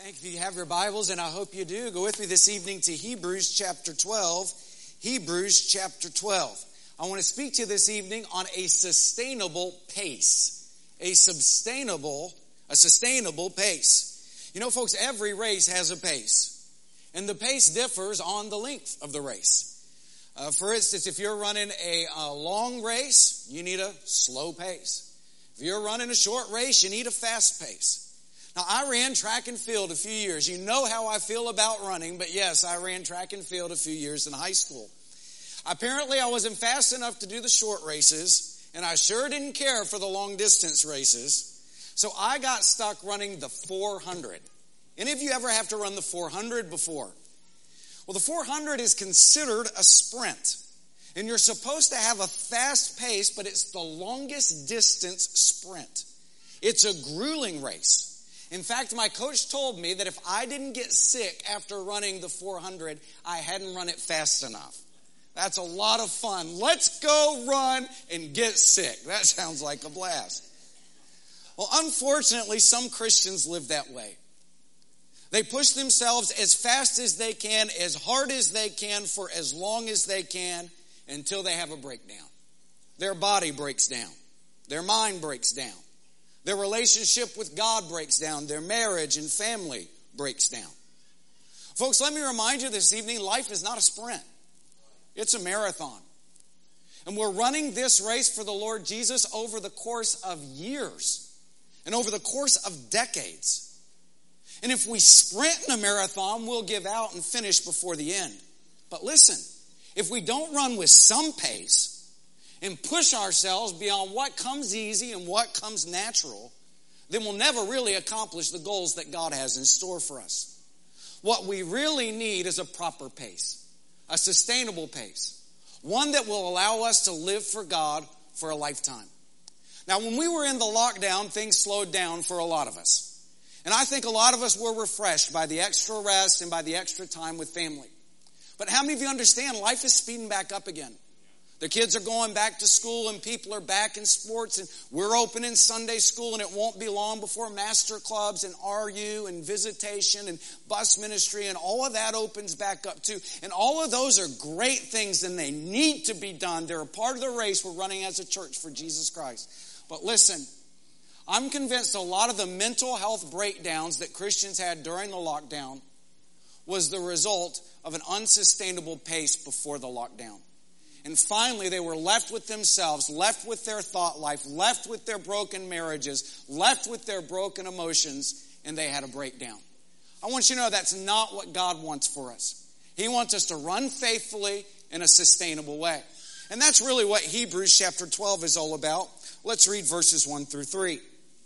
If you have your Bibles, and I hope you do, go with me this evening to Hebrews chapter 12. Hebrews chapter 12. I want to speak to you this evening on a sustainable pace. A sustainable pace. You know, folks, every race has a pace. And the pace differs on the length of the race. For instance, if you're running a long race, you need a slow pace. If you're running a short race, you need a fast pace. Now, I ran track and field a few years. You know how I feel about running, but yes, I ran track and field a few years in high school. Apparently, I wasn't fast enough to do the short races, and I sure didn't care for the long distance races. So I got stuck running the 400. Any of you ever have to run the 400 before? Well, the 400 is considered a sprint. And you're supposed to have a fast pace, but it's the longest distance sprint. It's a grueling race. In fact, my coach told me that if I didn't get sick after running the 400, I hadn't run it fast enough. That's a lot of fun. Let's go run and get sick. That sounds like a blast. Well, unfortunately, some Christians live that way. They push themselves as fast as they can, as hard as they can, for as long as they can, until they have a breakdown. Their body breaks down. Their mind breaks down. Their relationship with God breaks down. Their marriage and family breaks down. Folks, let me remind you this evening, life is not a sprint. It's a marathon. And we're running this race for the Lord Jesus over the course of years and over the course of decades. And if we sprint in a marathon, we'll give out and finish before the end. But listen, if we don't run with some pace and push ourselves beyond what comes easy and what comes natural, then we'll never really accomplish the goals that God has in store for us. What we really need is a proper pace, a sustainable pace, one that will allow us to live for God for a lifetime. Now, when we were in the lockdown, things slowed down for a lot of us. And I think a lot of us were refreshed by the extra rest and by the extra time with family. But how many of you understand life is speeding back up again? The kids are going back to school and people are back in sports, and we're opening Sunday school, and it won't be long before master clubs and RU and visitation and bus ministry and all of that opens back up too. And all of those are great things and they need to be done. They're a part of the race we're running as a church for Jesus Christ. But listen, I'm convinced a lot of the mental health breakdowns that Christians had during the lockdown was the result of an unsustainable pace before the lockdown. And finally, they were left with themselves, left with their thought life, left with their broken marriages, left with their broken emotions, and they had a breakdown. I want you to know that's not what God wants for us. He wants us to run faithfully in a sustainable way. And that's really what Hebrews chapter 12 is all about. Let's read verses 1 through 3.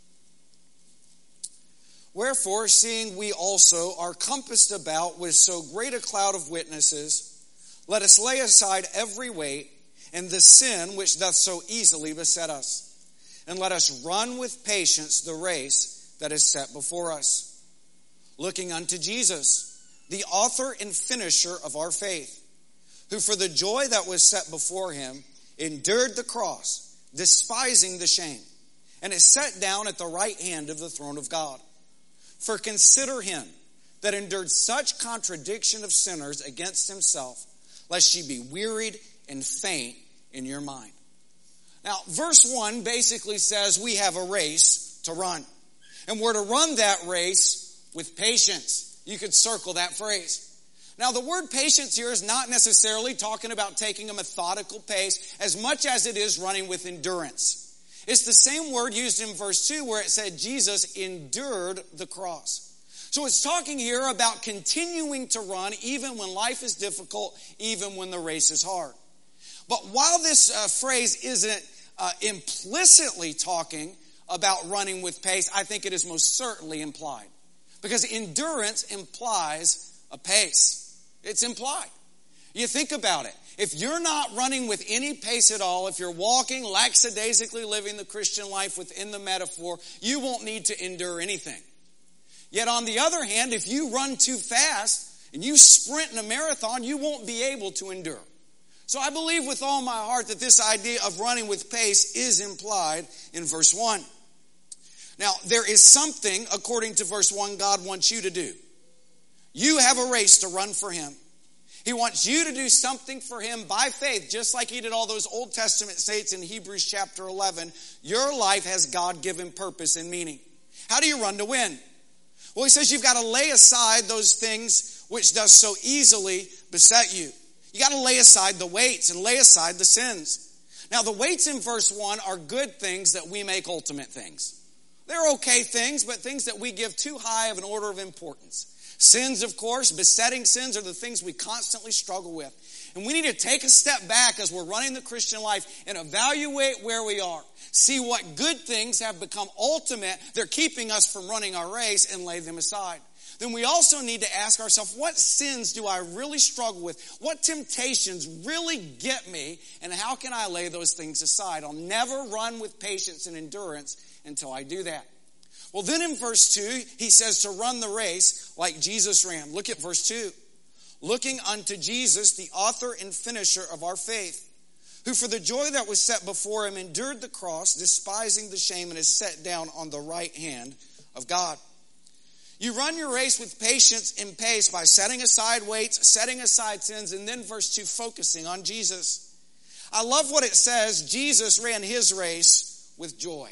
Wherefore, seeing we also are compassed about with so great a cloud of witnesses, let us lay aside every weight and the sin which doth so easily beset us. And let us run with patience the race that is set before us. Looking unto Jesus, the author and finisher of our faith, who for the joy that was set before him endured the cross, despising the shame, and is set down at the right hand of the throne of God. For consider him that endured such contradiction of sinners against himself, lest ye be wearied and faint in your mind. Now, verse 1 basically says we have a race to run. And we're to run that race with patience. You could circle that phrase. Now, the word patience here is not necessarily talking about taking a methodical pace as much as it is running with endurance. It's the same word used in verse 2 where it said Jesus endured the cross. So it's talking here about continuing to run even when life is difficult, even when the race is hard. But while this phrase isn't implicitly talking about running with pace, I think it is most certainly implied. Because endurance implies a pace. It's implied. You think about it. If you're not running with any pace at all, if you're walking lackadaisically living the Christian life within the metaphor, you won't need to endure anything. Yet on the other hand, if you run too fast and you sprint in a marathon, you won't be able to endure. So I believe with all my heart that this idea of running with pace is implied in verse 1. Now, there is something, according to verse 1, God wants you to do. You have a race to run for him. He wants you to do something for him by faith, just like he did all those Old Testament saints in Hebrews chapter 11. Your life has God-given purpose and meaning. How do you run to win? Well, he says you've got to lay aside those things which does so easily beset you. You got to lay aside the weights and lay aside the sins. Now, the weights in verse 1 are good things that we make ultimate things. They're okay things, but things that we give too high of an order of importance. Sins, of course, besetting sins are the things we constantly struggle with. And we need to take a step back as we're running the Christian life and evaluate where we are. See what good things have become ultimate. They're keeping us from running our race, and lay them aside. Then we also need to ask ourselves, what sins do I really struggle with? What temptations really get me? And how can I lay those things aside? I'll never run with patience and endurance until I do that. Well, then in verse 2, he says to run the race like Jesus ran. Look at verse 2. Looking unto Jesus, the author and finisher of our faith, who for the joy that was set before him endured the cross, despising the shame, and is set down on the right hand of God. You run your race with patience and pace by setting aside weights, setting aside sins, and then verse 2, focusing on Jesus. I love what it says. Jesus ran his race with joy.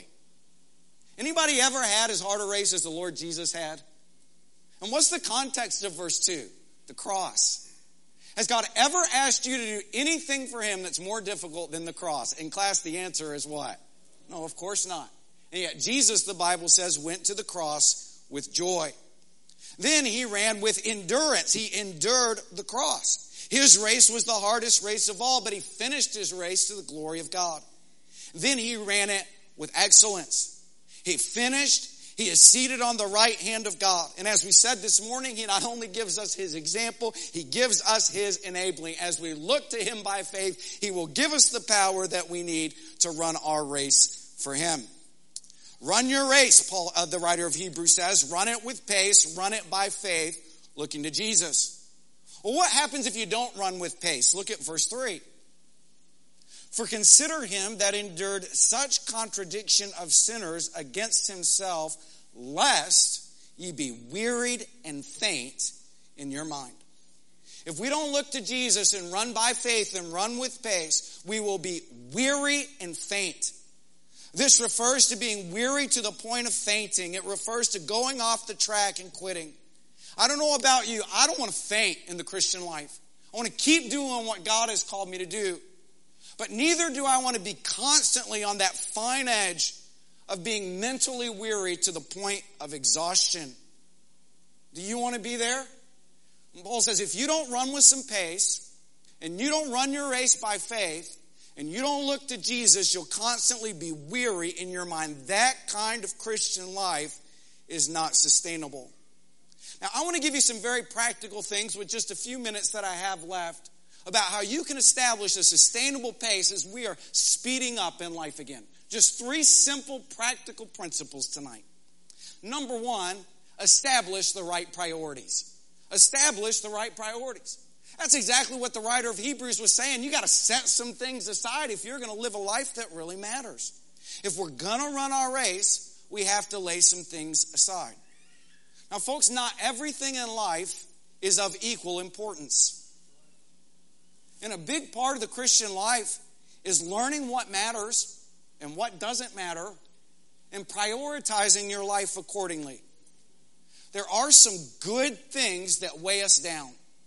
Anybody ever had as hard a race as the Lord Jesus had? And what's the context of verse 2? The cross. Has God ever asked you to do anything for him that's more difficult than the cross? In class, the answer is what? No, of course not. And yet Jesus, the Bible says, went to the cross with joy. Then he ran with endurance. He endured the cross. His race was the hardest race of all, but he finished his race to the glory of God. Then he ran it with excellence. He finished. He is seated on the right hand of God. And as we said this morning, he not only gives us his example, he gives us his enabling. As we look to him by faith, he will give us the power that we need to run our race for him. Run your race, Paul, the writer of Hebrews says. Run it with pace. Run it by faith, looking to Jesus. Well, what happens if you don't run with pace? Look at verse 3. For consider him that endured such contradiction of sinners against himself, lest ye be wearied and faint in your mind. If we don't look to Jesus and run by faith and run with pace, we will be weary and faint. This refers to being weary to the point of fainting. It refers to going off the track and quitting. I don't know about you. I don't want to faint in the Christian life. I want to keep doing what God has called me to do. But neither do I want to be constantly on that fine edge of being mentally weary to the point of exhaustion. Do you want to be there? And Paul says, if you don't run with some pace, and you don't run your race by faith, and you don't look to Jesus, you'll constantly be weary in your mind. That kind of Christian life is not sustainable. Now, I want to give you some very practical things with just a few minutes that I have left about how you can establish a sustainable pace as we are speeding up in life again. Just 3 simple practical principles tonight. Number 1, establish the right priorities. Establish the right priorities. That's exactly what the writer of Hebrews was saying. You got to set some things aside if you're going to live a life that really matters. If we're going to run our race, we have to lay some things aside. Now, folks, not everything in life is of equal importance. And a big part of the Christian life is learning what matters and what doesn't matter and prioritizing your life accordingly. There are some good things that weigh us down.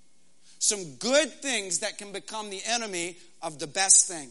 Some good things that can become the enemy of the best thing.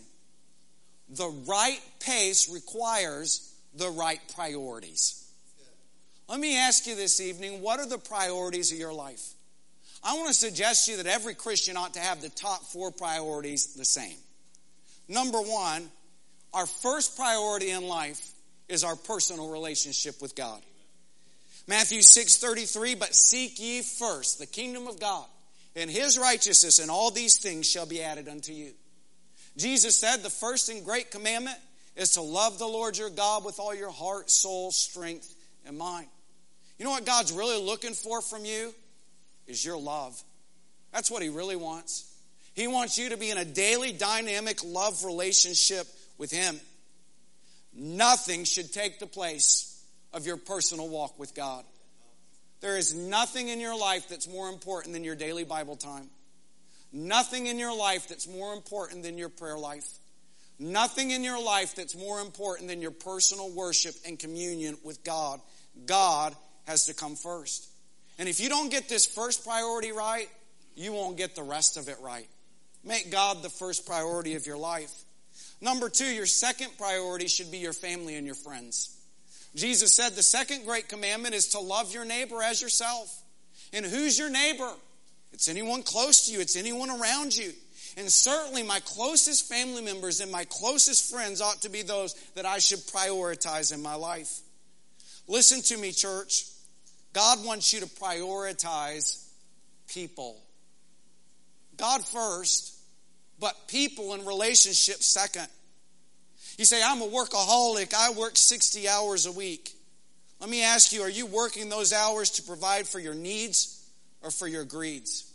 The right pace requires the right priorities. Let me ask you this evening, what are the priorities of your life? I want to suggest to you that every Christian ought to have the top 4 priorities the same. Number 1, our first priority in life is our personal relationship with God. Matthew 6:33, but seek ye first the kingdom of God and his righteousness, and all these things shall be added unto you. Jesus said the first and great commandment is to love the Lord your God with all your heart, soul, strength, and mind. You know what God's really looking for from you? Is your love. That's what he really wants. He wants you to be in a daily, dynamic love relationship with him. Nothing should take the place of your personal walk with God. There is nothing in your life that's more important than your daily Bible time. Nothing in your life that's more important than your prayer life. Nothing in your life that's more important than your personal worship and communion with God. God has to come first. And if you don't get this first priority right, you won't get the rest of it right. Make God the first priority of your life. Number 2, your second priority should be your family and your friends. Jesus said the second great commandment is to love your neighbor as yourself. And who's your neighbor? It's anyone close to you. It's anyone around you. And certainly my closest family members and my closest friends ought to be those that I should prioritize in my life. Listen to me, church. God wants you to prioritize people. God first, but people and relationships second. You say, I'm a workaholic. I work 60 hours a week. Let me ask you, are you working those hours to provide for your needs or for your greeds?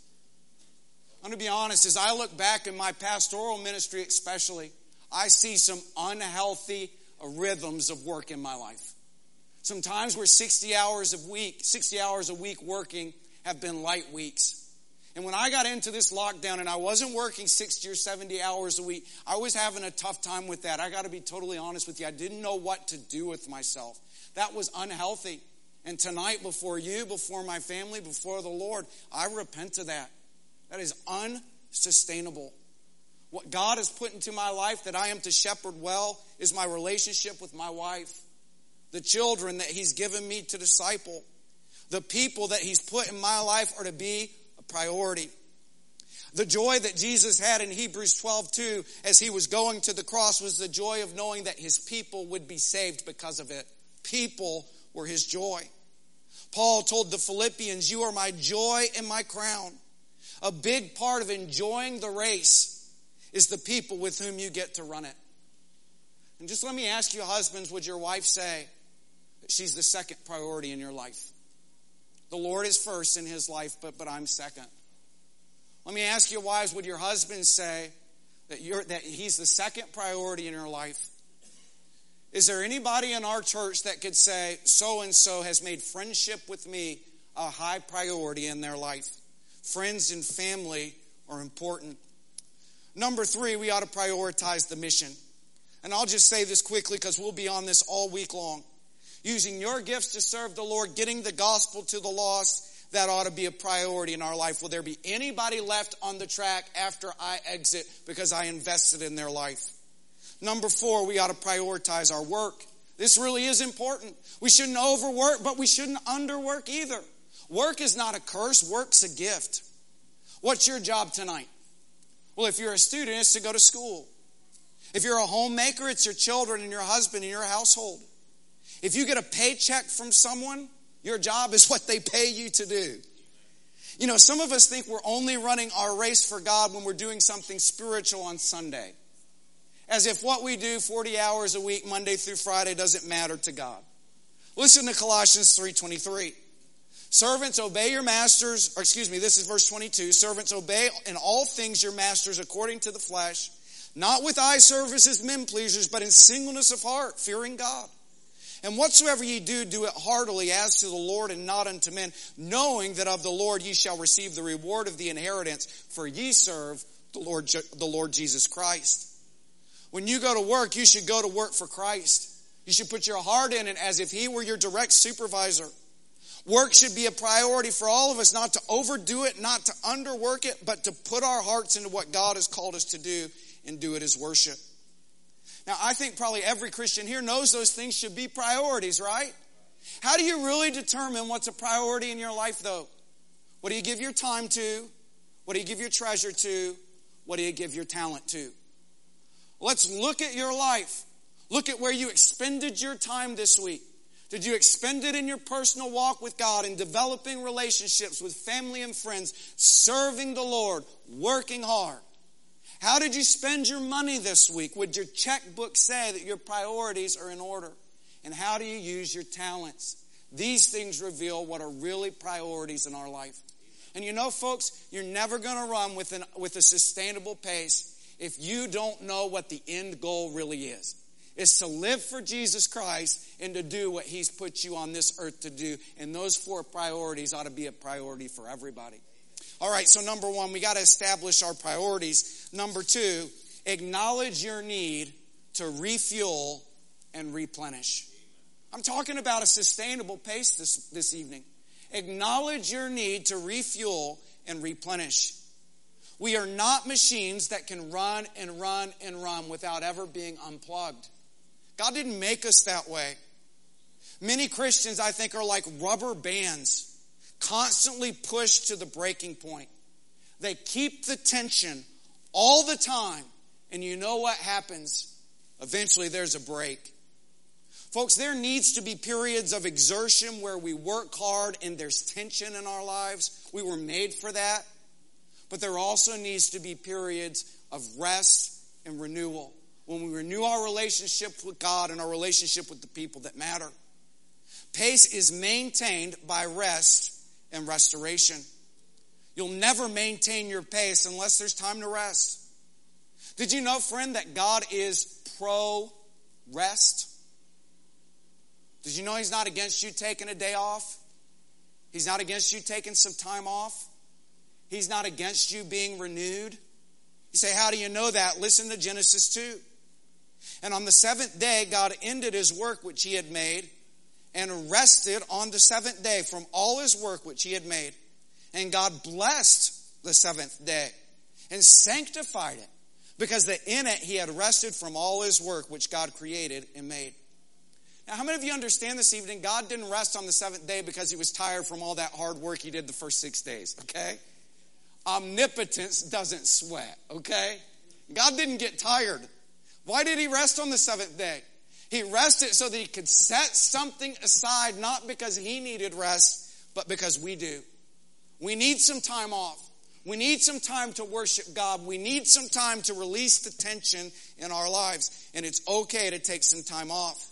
I'm going to be honest, as I look back in my pastoral ministry especially, I see some unhealthy rhythms of work in my life. Sometimes we're 60 hours a week working have been light weeks. And when I got into this lockdown and I wasn't working 60 or 70 hours a week, I was having a tough time with that. I got to be totally honest with you. I didn't know what to do with myself. That was unhealthy. And tonight, before you, before my family, before the Lord, I repent of that. That is unsustainable. What God has put into my life that I am to shepherd well is my relationship with my wife. The children that He's given me to disciple. The people that He's put in my life are to be a priority. The joy that Jesus had in Hebrews 12:2 as He was going to the cross was the joy of knowing that His people would be saved because of it. People were His joy. Paul told the Philippians, you are my joy and my crown. A big part of enjoying the race is the people with whom you get to run it. And just let me ask you, husbands, would your wife say that she's the second priority in your life? The Lord is first in his life, but I'm second. Let me ask you, wives, would your husband say that he's the second priority in your life? Is there anybody in our church that could say, so-and-so has made friendship with me a high priority in their life? Friends and family are important. Number 3, we ought to prioritize the mission. And I'll just say this quickly because we'll be on this all week long. Using your gifts to serve the Lord, getting the gospel to the lost, that ought to be a priority in our life. Will there be anybody left on the track after I exit because I invested in their life? Number 4, we ought to prioritize our work. This really is important. We shouldn't overwork, but we shouldn't underwork either. Work is not a curse. Work's a gift. What's your job tonight? Well, if you're a student, it's to go to school. If you're a homemaker, it's your children and your husband and your household. If you get a paycheck from someone, your job is what they pay you to do. You know, some of us think we're only running our race for God when we're doing something spiritual on Sunday. As if what we do 40 hours a week, Monday through Friday, doesn't matter to God. Listen to Colossians 3:23. Servants, obey your masters, this is verse 22. Servants, obey in all things your masters according to the flesh, not with eye service as men pleasers, but in singleness of heart, fearing God. And whatsoever ye do, do it heartily as to the Lord and not unto men, knowing that of the Lord ye shall receive the reward of the inheritance, for ye serve the Lord Jesus Christ. When you go to work, you should go to work for Christ. You should put your heart in it as if He were your direct supervisor. Work should be a priority for all of us, not to overdo it, not to underwork it, but to put our hearts into what God has called us to do and do it as worship. Now, I think probably every Christian here knows those things should be priorities, right? How do you really determine what's a priority in your life, though? What do you give your time to? What do you give your treasure to? What do you give your talent to? Let's look at your life. Look at where you expended your time this week. Did you expend it in your personal walk with God, in developing relationships with family and friends, serving the Lord, working hard? How did you spend your money this week? Would your checkbook say that your priorities are in order? And how do you use your talents? These things reveal what are really priorities in our life. And you know, folks, you're never going to run with a sustainable pace if you don't know what the end goal really is. is to live for Jesus Christ and to do what he's put you on this earth to do. And those 4 priorities ought to be a priority for everybody. All right, so number 1, we got to establish our priorities. Number 2, acknowledge your need to refuel and replenish. I'm talking about a sustainable pace this evening. Acknowledge your need to refuel and replenish. We are not machines that can run and run and run without ever being unplugged. God didn't make us that way. Many Christians, I think, are like rubber bands, constantly pushed to the breaking point. They keep the tension all the time, and you know what happens? Eventually there's a break. Folks, there needs to be periods of exertion where we work hard and there's tension in our lives. We were made for that. But there also needs to be periods of rest and renewal, when we renew our relationship with God and our relationship with the people that matter. Pace is maintained by rest and restoration. You'll never maintain your pace unless there's time to rest. Did you know, friend, that God is pro-rest? Did you know he's not against you taking a day off? He's not against you taking some time off. He's not against you being renewed. You say, how do you know that? Listen to Genesis 2. And on the 7th day, God ended his work which he had made and rested on the 7th day from all his work which he had made. And God blessed the 7th day and sanctified it, because that in it he had rested from all his work which God created and made. Now, how many of you understand this evening? God didn't rest on the 7th day because he was tired from all that hard work he did the first 6 days, okay? Omnipotence doesn't sweat, okay? God didn't get tired. Why did he rest on the 7th day? He rested so that he could set something aside, not because he needed rest, but because we do. We need some time off. We need some time to worship God. We need some time to release the tension in our lives. And it's okay to take some time off.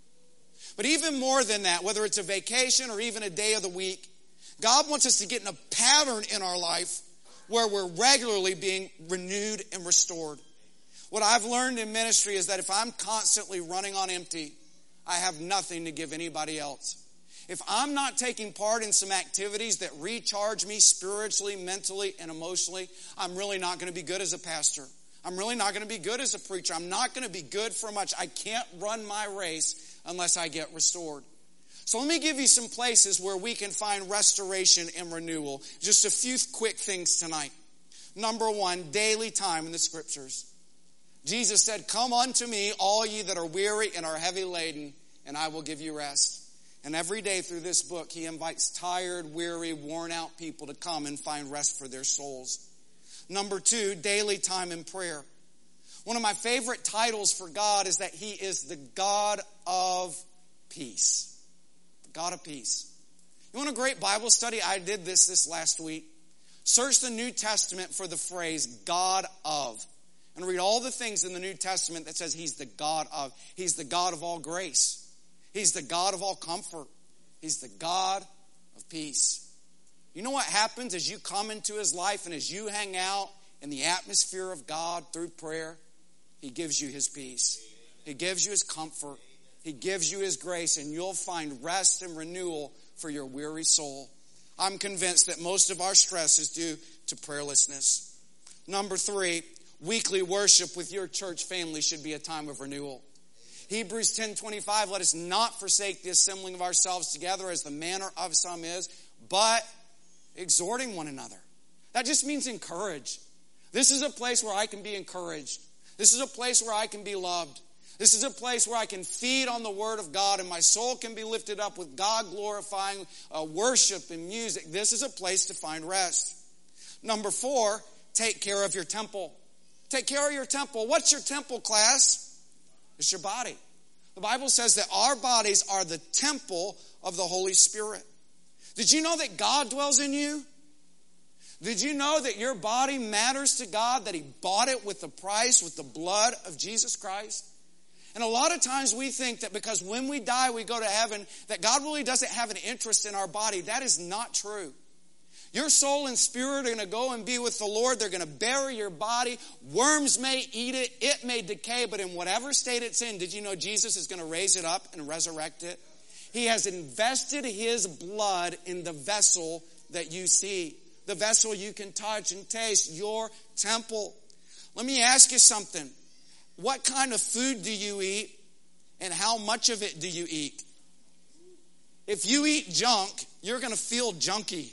But even more than that, whether it's a vacation or even a day of the week, God wants us to get in a pattern in our life where we're regularly being renewed and restored. What I've learned in ministry is that if I'm constantly running on empty, I have nothing to give anybody else. If I'm not taking part in some activities that recharge me spiritually, mentally, and emotionally, I'm really not going to be good as a pastor. I'm really not going to be good as a preacher. I'm not going to be good for much. I can't run my race unless I get restored. So let me give you some places where we can find restoration and renewal. Just a few quick things tonight. Number 1, daily time in the scriptures. Jesus said, "Come unto me, all ye that are weary and are heavy laden, and I will give you rest." And every day through this book, he invites tired, weary, worn out people to come and find rest for their souls. Number 2, daily time in prayer. One of my favorite titles for God is that he is the God of peace. The God of peace. You want a great Bible study? I did this last week. Search the New Testament for the phrase God of, and read all the things in the New Testament that says he's the God of. He's the God of all grace. He's the God of all comfort. He's the God of peace. You know what happens as you come into his life and as you hang out in the atmosphere of God through prayer? He gives you his peace. He gives you his comfort. He gives you his grace, and you'll find rest and renewal for your weary soul. I'm convinced that most of our stress is due to prayerlessness. Number 3, weekly worship with your church family should be a time of renewal. Hebrews 10:25, let us not forsake the assembling of ourselves together as the manner of some is, but exhorting one another. That just means encourage. This is a place where I can be encouraged. This is a place where I can be loved. This is a place where I can feed on the Word of God and my soul can be lifted up with God-glorifying worship and music. This is a place to find rest. Number 4, take care of your temple. Take care of your temple. What's your temple, class? It's your body. The Bible says that our bodies are the temple of the Holy Spirit. Did you know that God dwells in you? Did you know that your body matters to God, that he bought it with the price, with the blood of Jesus Christ? And a lot of times we think that because when we die we go to heaven, that God really doesn't have an interest in our body. That is not true. Your soul and spirit are going to go and be with the Lord. They're going to bury your body. Worms may eat it. It may decay. But in whatever state it's in, did you know Jesus is going to raise it up and resurrect it? He has invested his blood in the vessel that you see. The vessel you can touch and taste. Your temple. Let me ask you something. What kind of food do you eat? And how much of it do you eat? If you eat junk, you're going to feel junky.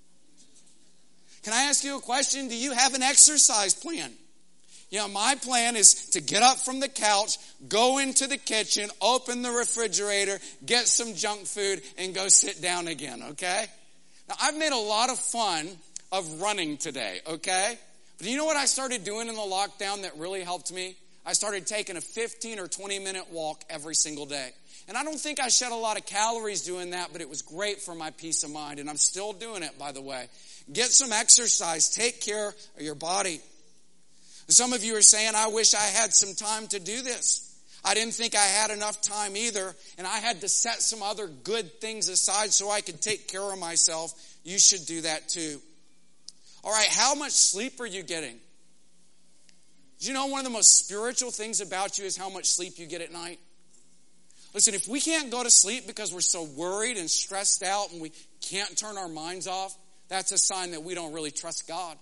Can I ask you a question? Do you have an exercise plan? You know, my plan is to get up from the couch, go into the kitchen, open the refrigerator, get some junk food, and go sit down again, okay? Now, I've made a lot of fun of running today, okay? But you know what I started doing in the lockdown that really helped me? I started taking a 15 or 20-minute walk every single day. And I don't think I shed a lot of calories doing that, but it was great for my peace of mind. And I'm still doing it, by the way. Get some exercise. Take care of your body. Some of you are saying, I wish I had some time to do this. I didn't think I had enough time either. And I had to set some other good things aside so I could take care of myself. You should do that too. All right, how much sleep are you getting? Do you know one of the most spiritual things about you is how much sleep you get at night? Listen, if we can't go to sleep because we're so worried and stressed out and we can't turn our minds off, that's a sign that we don't really trust God.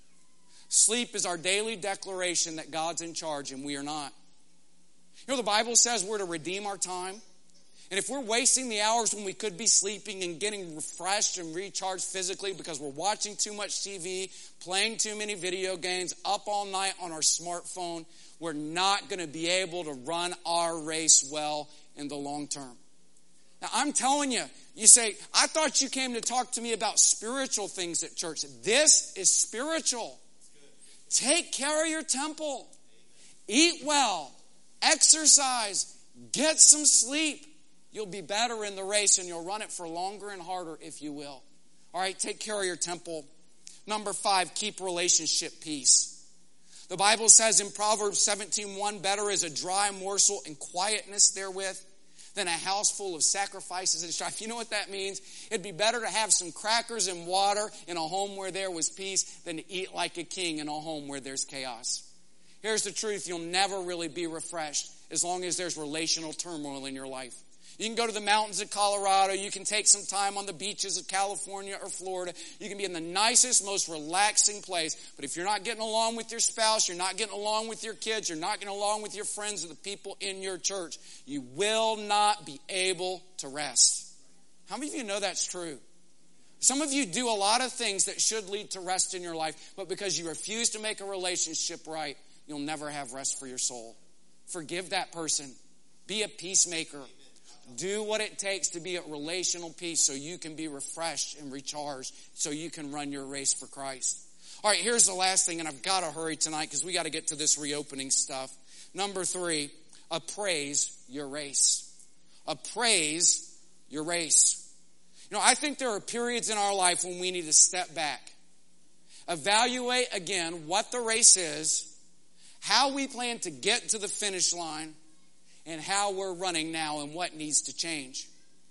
Sleep is our daily declaration that God's in charge and we are not. You know, the Bible says we're to redeem our time. And if we're wasting the hours when we could be sleeping and getting refreshed and recharged physically because we're watching too much TV, playing too many video games, up all night on our smartphone, we're not going to be able to run our race well in the long term. Now, I'm telling you, you say, I thought you came to talk to me about spiritual things at church. This is spiritual. Take care of your temple. Eat well. Exercise. Get some sleep. You'll be better in the race and you'll run it for longer and harder if you will. All right, take care of your temple. Number 5, keep relationship peace. The Bible says in Proverbs 17:1, better is a dry morsel and quietness therewith than a house full of sacrifices and strife. You know what that means? It'd be better to have some crackers and water in a home where there was peace than to eat like a king in a home where there's chaos. Here's the truth. You'll never really be refreshed as long as there's relational turmoil in your life. You can go to the mountains of Colorado. You can take some time on the beaches of California or Florida. You can be in the nicest, most relaxing place. But if you're not getting along with your spouse, you're not getting along with your kids, you're not getting along with your friends or the people in your church, you will not be able to rest. How many of you know that's true? Some of you do a lot of things that should lead to rest in your life, but because you refuse to make a relationship right, you'll never have rest for your soul. Forgive that person. Be a peacemaker. Do what it takes to be at relational peace so you can be refreshed and recharged so you can run your race for Christ. All right, here's the last thing, and I've got to hurry tonight because we got to get to this reopening stuff. Number 3, appraise your race. Appraise your race. You know, I think there are periods in our life when we need to step back. Evaluate again what the race is, how we plan to get to the finish line, and how we're running now and what needs to change.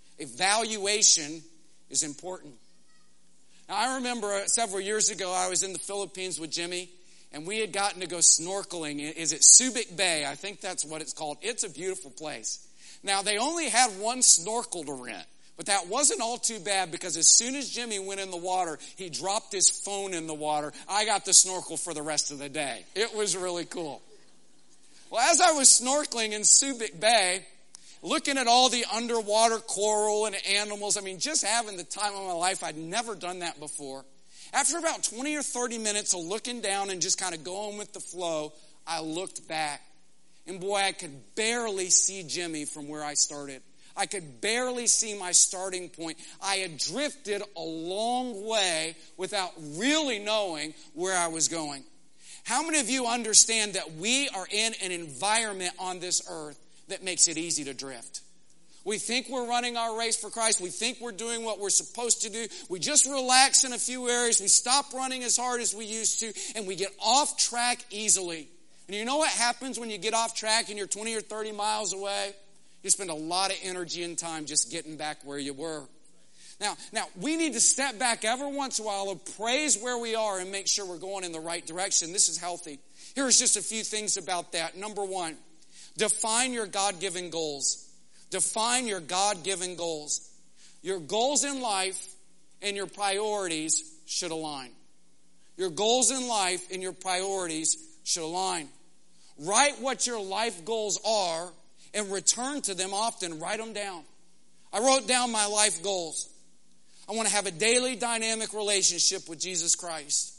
Evaluation is important. Now, I remember several years ago I was in the Philippines with Jimmy, and we had gotten to go snorkeling. Is it Subic Bay? I think that's what it's called. It's a beautiful place. Now, they only had one snorkel to rent, but that wasn't all too bad because as soon as Jimmy went in the water, he dropped his phone in the water. I got the snorkel for the rest of the day. It was really cool. Well, as I was snorkeling in Subic Bay, looking at all the underwater coral and animals, just having the time of my life, I'd never done that before. After about 20 or 30 minutes of looking down and just kind of going with the flow, I looked back. And boy, I could barely see Jimmy from where I started. I could barely see my starting point. I had drifted a long way without really knowing where I was going. How many of you understand that we are in an environment on this earth that makes it easy to drift? We think we're running our race for Christ. We think we're doing what we're supposed to do. We just relax in a few areas. We stop running as hard as we used to, and we get off track easily. And you know what happens when you get off track and you're 20 or 30 miles away? You spend a lot of energy and time just getting back where you were. Now, we need to step back every once in a while, appraise where we are, and make sure we're going in the right direction. This is healthy. Here's just a few things about that. Number one, define your God-given goals. Define your God-given goals. Your goals in life and your priorities should align. Your goals in life and your priorities should align. Write what your life goals are and return to them often. Write them down. I wrote down my life goals. I want to have a daily dynamic relationship with Jesus Christ.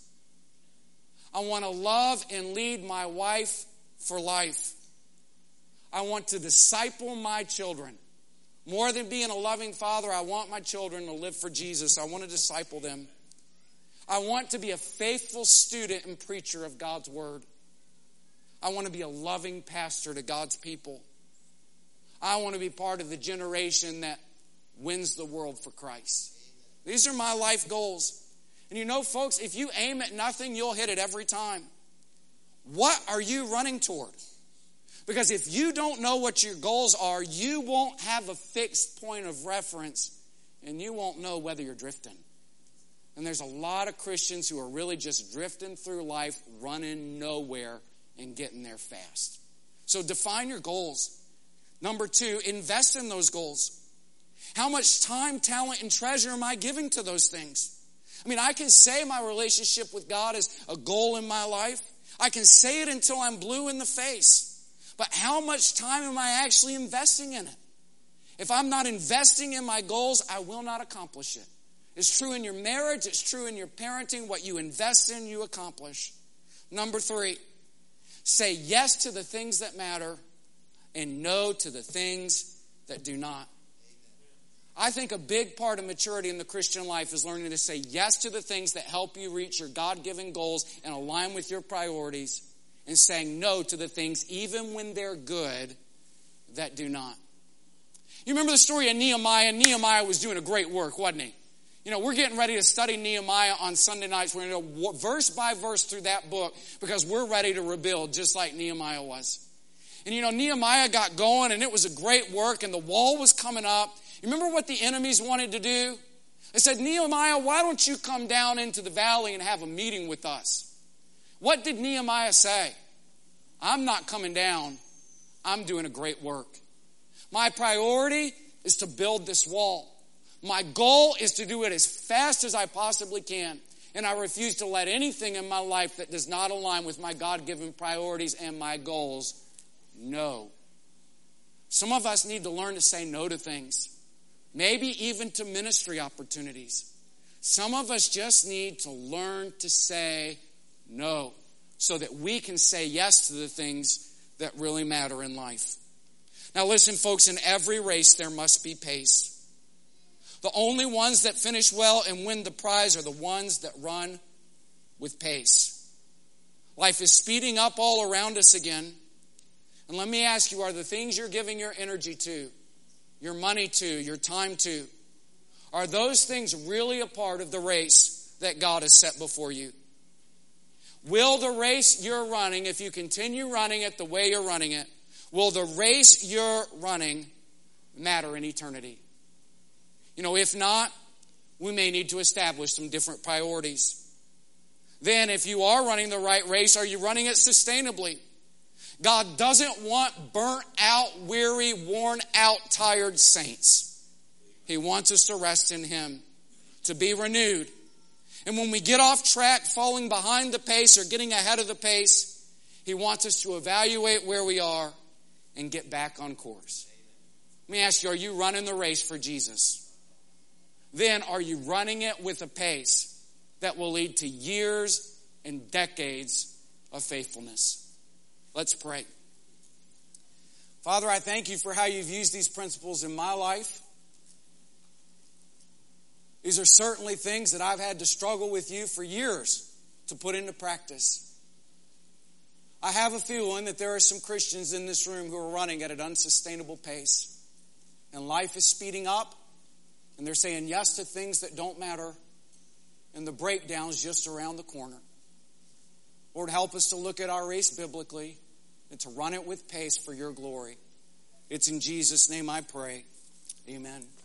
I want to love and lead my wife for life. I want to disciple my children. More than being a loving father, I want my children to live for Jesus. I want to disciple them. I want to be a faithful student and preacher of God's word. I want to be a loving pastor to God's people. I want to be part of the generation that wins the world for Christ. These are my life goals. And you know, folks, if you aim at nothing, you'll hit it every time. What are you running toward? Because if you don't know what your goals are, you won't have a fixed point of reference, and you won't know whether you're drifting. And there's a lot of Christians who are really just drifting through life, running nowhere, and getting there fast. So define your goals. Number two, invest in those goals. How much time, talent, and treasure am I giving to those things? I mean, I can say my relationship with God is a goal in my life. I can say it until I'm blue in the face. But how much time am I actually investing in it? If I'm not investing in my goals, I will not accomplish it. It's true in your marriage. It's true in your parenting. What you invest in, you accomplish. Number three, say yes to the things that matter and no to the things that do not. I think a big part of maturity in the Christian life is learning to say yes to the things that help you reach your God-given goals and align with your priorities, and saying no to the things, even when they're good, that do not. You remember the story of Nehemiah? Nehemiah was doing a great work, wasn't he? You know, we're getting ready to study Nehemiah on Sunday nights. We're going to go verse by verse through that book because we're ready to rebuild just like Nehemiah was. And you know, Nehemiah got going and it was a great work and the wall was coming up. You remember what the enemies wanted to do? They said, Nehemiah, why don't you come down into the valley and have a meeting with us? What did Nehemiah say? I'm not coming down. I'm doing a great work. My priority is to build this wall. My goal is to do it as fast as I possibly can. And I refuse to let anything in my life that does not align with my God-given priorities and my goals no. Some of us need to learn to say no to things. Maybe even to ministry opportunities. Some of us just need to learn to say no so that we can say yes to the things that really matter in life. Now listen, folks, in every race there must be pace. The only ones that finish well and win the prize are the ones that run with pace. Life is speeding up all around us again. And let me ask you, are the things you're giving your energy to, your money to, your time to, are those things really a part of the race that God has set before you? Will the race you're running, if you continue running it the way you're running it, will the race you're running matter in eternity? You know, if not, we may need to establish some different priorities. Then, if you are running the right race, are you running it sustainably? God doesn't want burnt out, weary, worn out, tired saints. He wants us to rest in Him, to be renewed. And when we get off track, falling behind the pace or getting ahead of the pace, He wants us to evaluate where we are and get back on course. Let me ask you, are you running the race for Jesus? Then are you running it with a pace that will lead to years and decades of faithfulness? Let's pray. Father, I thank you for how you've used these principles in my life. These are certainly things that I've had to struggle with you for years to put into practice. I have a feeling that there are some Christians in this room who are running at an unsustainable pace. And life is speeding up. And they're saying yes to things that don't matter. And the breakdown's just around the corner. Lord, help us to look at our race biblically and to run it with pace for your glory. It's in Jesus' name I pray. Amen.